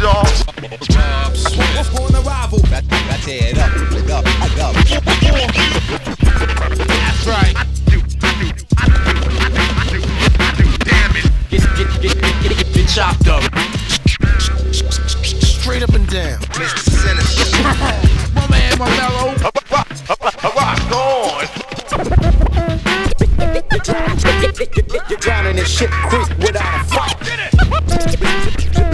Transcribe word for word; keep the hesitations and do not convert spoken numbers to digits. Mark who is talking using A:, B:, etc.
A: y'all.
B: On arrival.
C: Got, got to head up, up, up.
A: That's right. I do, I do, I do, I do, I do, damn it.
B: Get, get, get, get, get, get chopped up.
D: Straight up and down.
A: Mister Sinister.
B: My man, my mellow.
A: Rock on.
B: You're drowning in shit creek without a fight.